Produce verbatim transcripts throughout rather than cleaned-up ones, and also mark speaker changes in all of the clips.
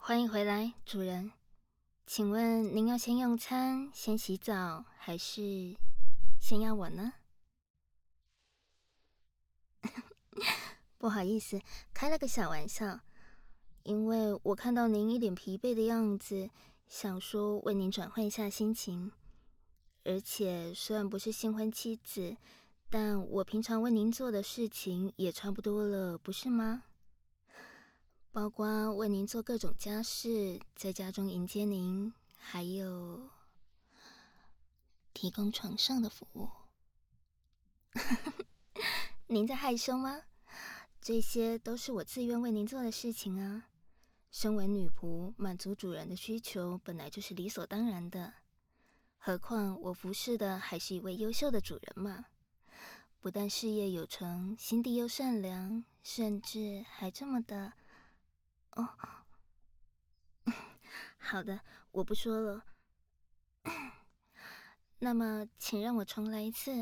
Speaker 1: 欢迎回来，主人。请问您要先用餐、先洗澡，还是先要我呢？不好意思，开了个小玩笑。因为我看到您一脸疲惫的样子，想说为您转换一下心情。而且虽然不是新婚妻子，但我平常为您做的事情也差不多了，不是吗？包括为您做各种家事，在家中迎接您，还有提供床上的服务。您在害羞吗？这些都是我自愿为您做的事情啊。身为女仆，满足主人的需求本来就是理所当然的。何况我服侍的还是一位优秀的主人嘛，不但事业有成，心地又善良，甚至还这么的……哦，好的，我不说了。那么，请让我重来一次。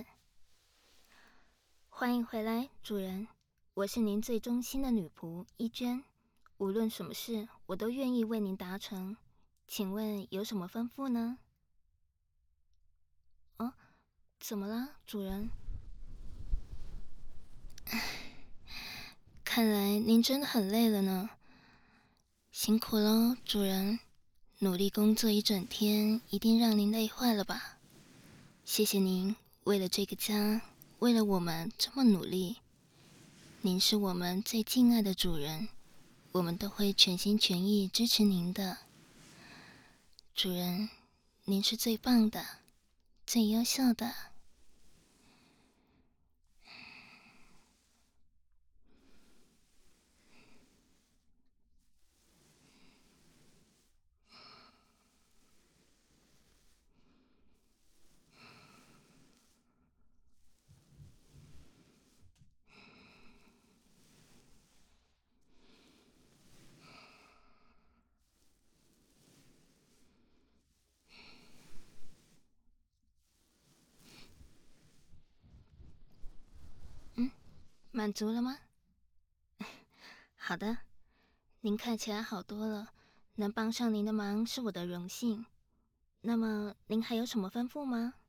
Speaker 1: 欢迎回来，主人。我是您最忠心的女仆伊娟，无论什么事，我都愿意为您达成。请问有什么吩咐呢？哦，怎么了，主人？看来您真的很累了呢。辛苦喽，主人。努力工作一整天，一定让您累坏了吧？谢谢您，为了这个家，为了我们这么努力。您是我们最敬爱的主人，我们都会全心全意支持您的。主人，您是最棒的，最优秀的。嗯，满足了吗？好的，您看起来好多了，能帮上您的忙是我的荣幸。那么您还有什么吩咐吗？